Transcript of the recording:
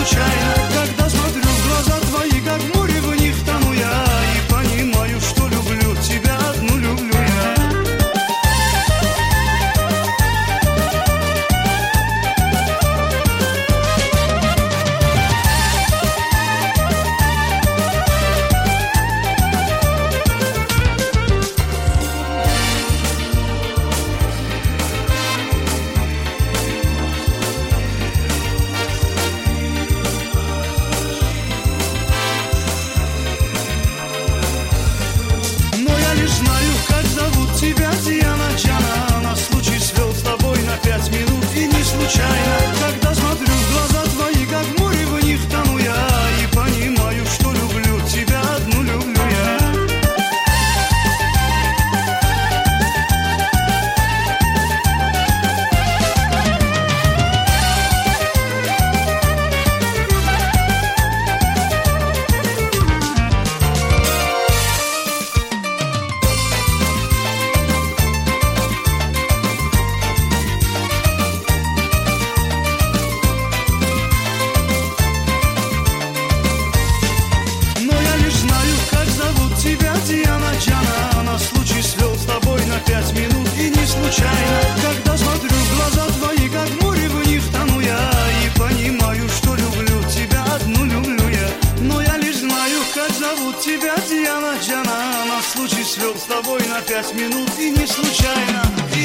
случайно, когда смотрю в глаза твои, как в море в них тону я, и понимаю, что люблю тебя одну, люблю я. Знаю, как зовут тебя, Диана, Джана. На случай свел с тобой на 5 минут и не случайно, когда смотрю в глаза твои, как в море в них тону я, и понимаю, что люблю тебя одну, люблю я. Диана, Джана, на случай свел с тобой на 5 минут и не случайно, когда смотрю в глаза твои, как в море в них тону я, и понимаю, что люблю тебя одну, люблю я. Но я лишь знаю, как зовут тебя, Диана, Джана, на случай свел с тобой на 5 минут и не случайно.